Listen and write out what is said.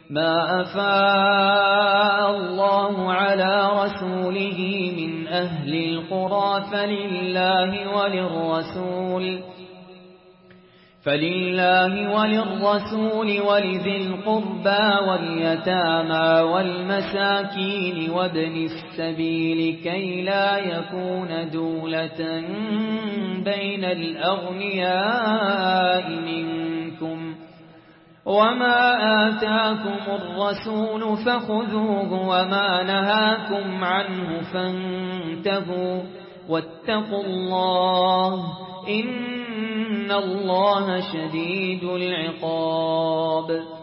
ما أفاء الله على رسوله من أهل القرى فلله وللرسول ولذي القربى واليتامى والمساكين وابن السبيل كي لا يكون دولة بين الأغنياء منكم وما آتاكم الرسول فخذوه وما نهاكم عنه فانتهوا واتقوا الله إن الله شديد العقاب